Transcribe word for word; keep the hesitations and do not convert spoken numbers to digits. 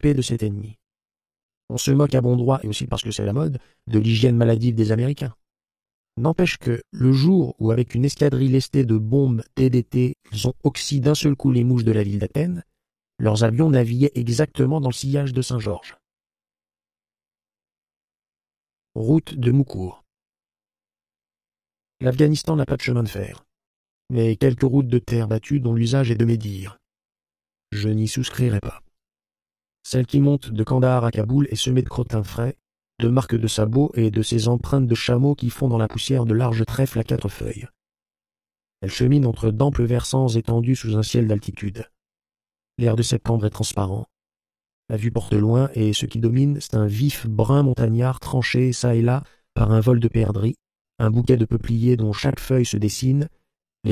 préoccupé de cet ennemi. On se moque à bon droit, et aussi parce que c'est la mode, de l'hygiène maladive des Américains. N'empêche que, le jour où avec une escadrille lestée de bombes D D T, ils ont oxy d'un seul coup les mouches de la ville d'Athènes, leurs avions naviguaient exactement dans le sillage de Saint-Georges. Route de Moucourt. L'Afghanistan n'a pas de chemin de fer, mais quelques routes de terre battues dont l'usage est de médire. Je n'y souscrirai pas. Celle qui monte de Kandahar à Kaboul est semée de crottins frais, de marques de sabots et de ces empreintes de chameaux qui font dans la poussière de larges trèfles à quatre feuilles. Elle chemine entre d'amples versants étendus sous un ciel d'altitude. L'air de septembre est transparent. La vue porte loin et ce qui domine, c'est un vif brun montagnard tranché çà et là par un vol de perdrix, un bouquet de peupliers dont chaque feuille se dessine,